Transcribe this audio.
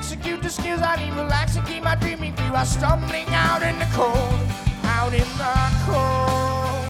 execute the skills I need, relax and keep my dreaming through. I'm stumbling out in the cold, out in the cold.